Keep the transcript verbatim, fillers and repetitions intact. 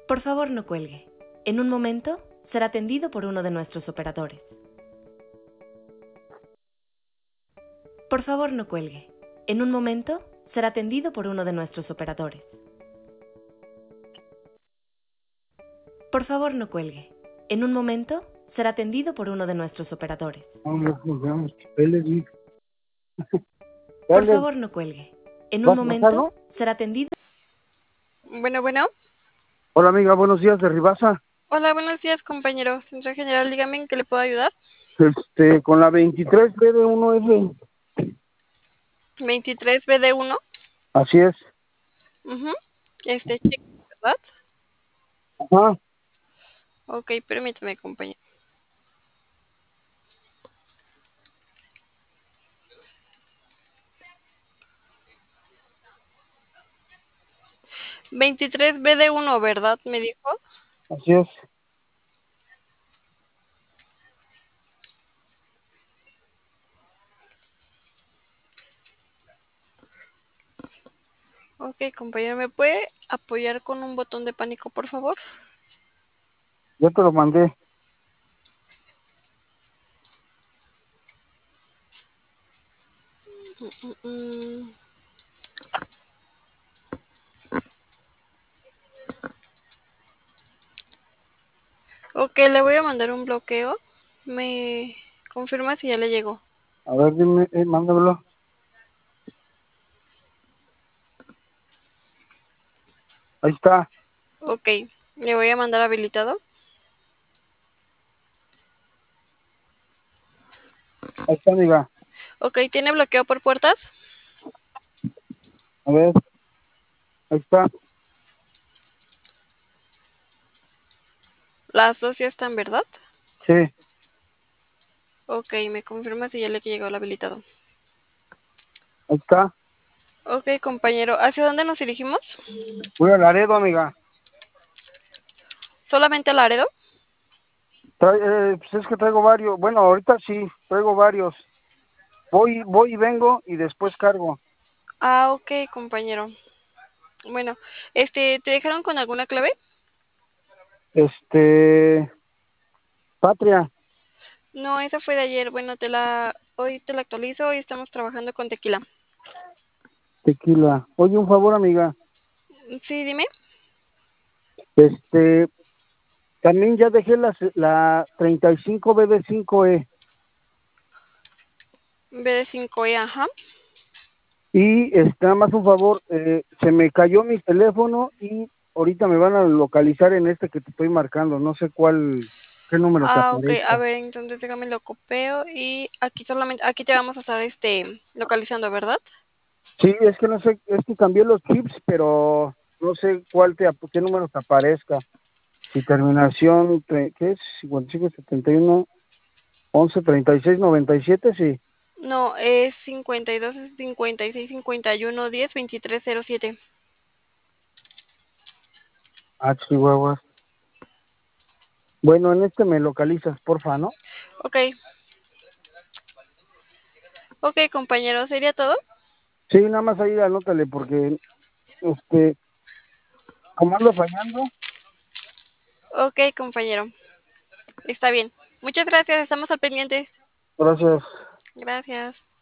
Por favor, no cuelgue. En un momento será atendido por uno de nuestros operadores. Por favor, no cuelgue. En un momento será atendido por uno de nuestros operadores. Por favor, no cuelgue. En un momento será atendido por uno de nuestros operadores. Vamos, nos vemos. Él es- Por Dale, favor, no cuelgue. En un ¿vas a momento pasarlo? será atendido. Bueno, bueno. Hola amiga, buenos días de Ribasa. Hola, buenos días, compañero. Central General, dígame en qué le puedo ayudar. Este, con la veintitrés B de uno F. veintitrés B D uno. Así es. Ujú. Este, chico, ¿verdad? Ajá. Ok, permítame, compañero. veintitrés B D uno, ¿verdad? Me dijo. Así es. Ok, compañero, ¿me puede apoyar con un botón de pánico, por favor? Ya te lo mandé. Mm, mm, mm. Ok, le voy a mandar un bloqueo. ¿Me confirma si ya le llegó? A ver, dime, eh, mándamelo. Ahí está. Ok, le voy a mandar habilitado. Ahí está, amiga. Ok, ¿tiene bloqueo por puertas? A ver. Ahí está. Las dos ya están, ¿verdad? Sí. Ok, ¿me confirma si ya le llegó el habilitado? Ahí está. Ok, compañero, ¿hacia dónde nos dirigimos? Voy a Laredo, amiga. ¿Solamente a Laredo? Trae- eh, pues es que traigo varios. Bueno, ahorita sí, traigo varios. Voy, voy y vengo y después cargo. Ah, ok, compañero. Bueno, este, ¿te dejaron con alguna clave? Este, Patria, No, esa fue de ayer. Bueno, te la, hoy te la actualizo. Hoy estamos trabajando con tequila. tequila. Oye, un favor, amiga. Sí, dime. Este, también ya dejé la, la treinta y cinco B B cinco E. B D cinco E, ajá. Y este, nada más un favor, eh, se me cayó mi teléfono y ahorita me van a localizar en este que te estoy marcando. No sé cuál, qué número te Ah, ok. A aparezca. ver, entonces déjame lo copio y aquí solamente, aquí te vamos a estar, este, localizando, ¿verdad? Sí, es que no sé, es que cambié los chips, pero no sé cuál te, ap- qué número te aparezca. Si terminación, tre- ¿qué es? cincuenta y cinco, setenta y uno, once, treinta y seis, noventa y siete, sí. No, es cincuenta y dos, cincuenta y seis, cincuenta y uno, diez, veintitrés, cero siete. Ah, Chihuahua. Bueno, en este me localizas, porfa, ¿no? Ok. Ok, compañero, ¿sería todo? Sí, nada más ahí anótale, porque, este, como ando fallando. Ok, compañero. Está bien. Muchas gracias, estamos al pendiente. Gracias. Gracias.